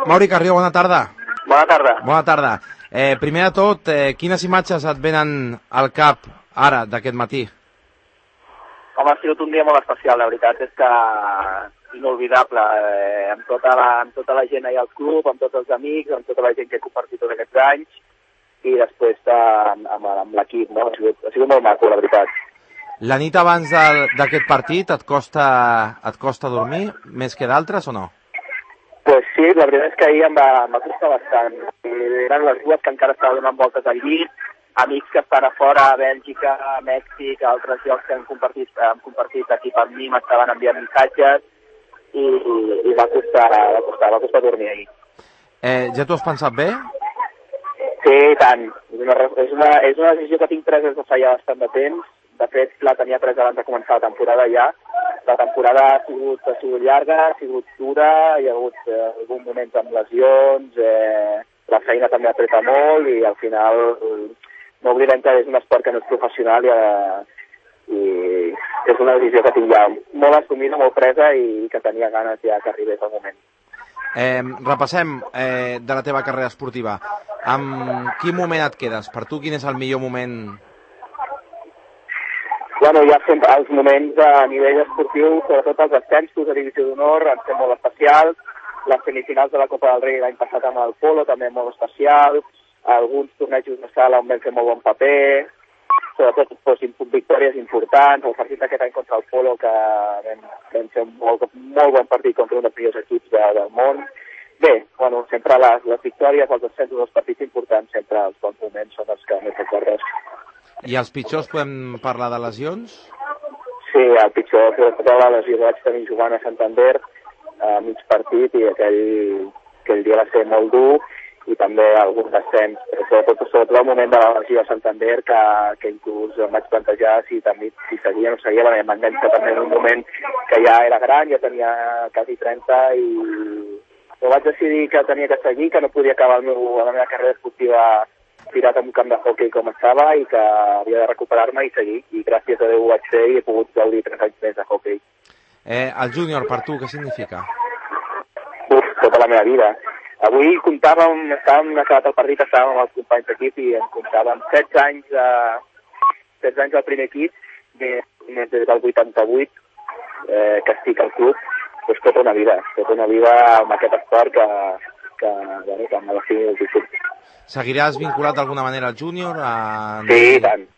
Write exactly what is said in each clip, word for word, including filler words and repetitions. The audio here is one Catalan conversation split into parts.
Mauri Carrió, bona tarda. Bona tarda. Bona tarda. Eh, primer de tot, eh, quines imatges et venen al cap ara, d'aquest matí? Home, ha sigut un dia molt especial, la veritat és que inolvidable, eh, amb, tota la, amb tota la gent allà al club, amb tots els amics, amb tota la gent que he compartit tots aquests anys, i després eh, amb, amb l'equip, no? Ha sigut, ha sigut molt maco, la veritat. La nit abans d'aquest partit et costa, et costa dormir més que d'altres o no? Pues sí, la veritat és que ahir em va, em va costar bastant. Eren les dues que encara estava donant voltes al llit, amics que estan a fora, a Bèlgica, a Mèxic, a altres llocs que han compartit, han compartit equip amb mi, m'estaven enviant missatges i, i, i va, costar, va, costar, va costar dormir ahir. Eh, ja t'ho has pensat bé? Sí, tant. És una, és, una, és una decisió que tinc presa des de fa ja bastant de temps. De fet, la tenia presa abans de començar la temporada ja. La temporada ha sigut, ha sigut llarga, ha sigut dura, hi ha hagut eh, alguns moments amb lesions, eh, la feina també apreta molt i al final no oblidem que és un esport que no és professional i, eh, i és una decisió que tinc ja molt assumida, molt presa i que tenia ganes ja que arribés el moment. Eh, repassem eh, de la teva carrera esportiva. Amb quin moment et quedes? Per tu, quin és el millor moment? Bueno, hi ha sempre els moments a nivell esportiu, sobretot els ascensos a divisió d'honor, han estat molt especials. Les semifinals de la Copa del Rei l'any passat amb el polo també molt especial. Alguns tornejos de sala on vam fer molt bon paper. Sobretot doncs, victòries importants. El partit aquest any contra el polo que vam, vam fer un molt, molt bon partit contra un dels millors equips de, del món. Bé, bueno, sempre les, les victòries, els ascensos, els partits importants, sempre els bons moments són els que més recordes. I els pitjors podem parlar de lesions? Sí, el pitjor de la lesió vaig tenir jugant a Santander a mig partit i aquell, aquell dia va ser molt dur i també algun descens, però sobretot, sobretot el moment de la lesió a Santander que, que inclús em vaig plantejar si també si seguia o no seguia, perquè m'enganxa també en un moment que ja era gran, ja tenia quasi trenta i però vaig decidir que tenia que seguir, que no podia acabar el meu, la meva carrera esportiva tirat en un camp de hoquei com estava i que havia de recuperar-me i seguir. I gràcies a Déu ho vaig fer i he pogut gaudir tres anys més de hoquei. Eh, el júnior, per tu, què significa? Uf, tota la meva vida. Avui comptàvem, estàvem acabat el partit, estàvem amb els companys d'equip i ens comptàvem setze anys, eh, setze anys al primer equip, més, més des del vuitanta-vuit eh, que estic al club. Pues tota una vida, tota una vida amb aquest esport que, que, bueno, que m'ha definit moltíssim. Seguiràs vinculat d'alguna manera al júnior? A... Sí, i tant.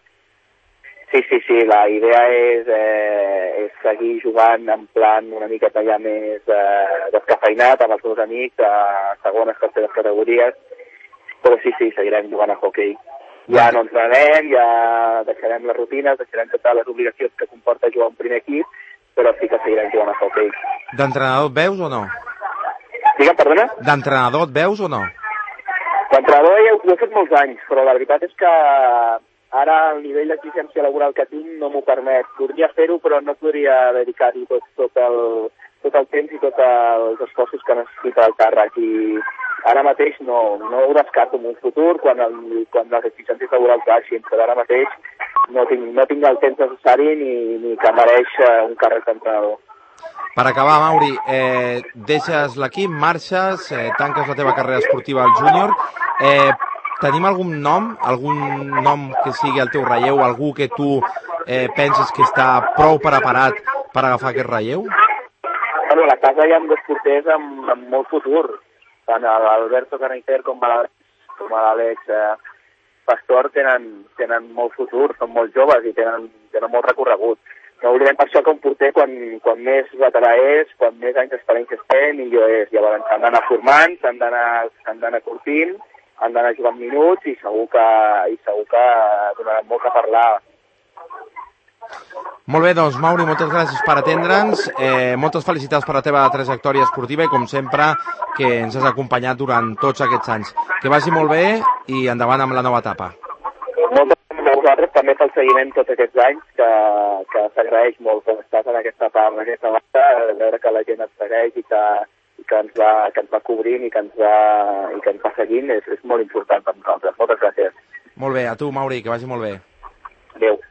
Sí, sí, sí, la idea és, eh, és seguir jugant en plan una miqueta ja més eh, descafeinat amb els meus amics a segones, terceres categories, però sí, sí, seguirem jugant a hoquei. Ja no entrenarem, ja deixarem les rutines, deixarem totes les obligacions que comporta jugar un primer equip, però sí que seguirem jugant a hoquei. D'entrenador et veus o no? Digue'm, perdona? D'entrenador et veus o no? L'entrenador ja ho he fet molts anys, però la veritat és que ara el nivell d'exigència laboral que tinc no m'ho permet. Podria fer-ho, però no podria dedicar-hi tot, tot, el, tot el temps i tots els esforços que necessita el càrrec. I ara mateix no, no ho descarto en un futur, quan, el, quan les exigències laborals baixin, però ara mateix no tinc, no tinc el temps necessari ni, ni que mereix un càrrec d'entrenador. Per acabar, Mauri, eh, deixes l'equip, marxes, eh, tanques la teva carrera esportiva al júnior. Eh, tenim algun nom, algun nom que sigui el teu relleu, algú que tu eh, penses que està prou preparat per agafar aquest relleu? Bueno, a la casa hi ha dos porters amb, amb molt futur, tant l'Alberto Canicer com l'Àlex eh, Pastor tenen, tenen molt futur, són molt joves i tenen, tenen molt recorregut. No oblidem per això que un porter, quan, quan més veterà és, quan més anys d'experiència té, millor és. Llavors s'han d'anar formant, s'han d'anar curtint, han d'anar jugant minuts i segur que, i segur que donaran molt a parlar. Molt bé, doncs, Mauri, moltes gràcies per atendre'ns. Eh, moltes felicitats per la teva trajectòria esportiva i, com sempre, que ens has acompanyat durant tots aquests anys. Que vagi molt bé i endavant amb la nova etapa. Moltes vosaltres també pel seguiment tots aquests anys, que, que s'agraeix molt quan estàs en aquesta part, en aquesta banda, veure que la gent et segueix i que, i que, ens, va, que ens va cobrint i que ens va, i que ens va seguint, és, és molt important per nosaltres. Moltes gràcies. Molt bé, a tu, Mauri, que vagi molt bé. Adéu.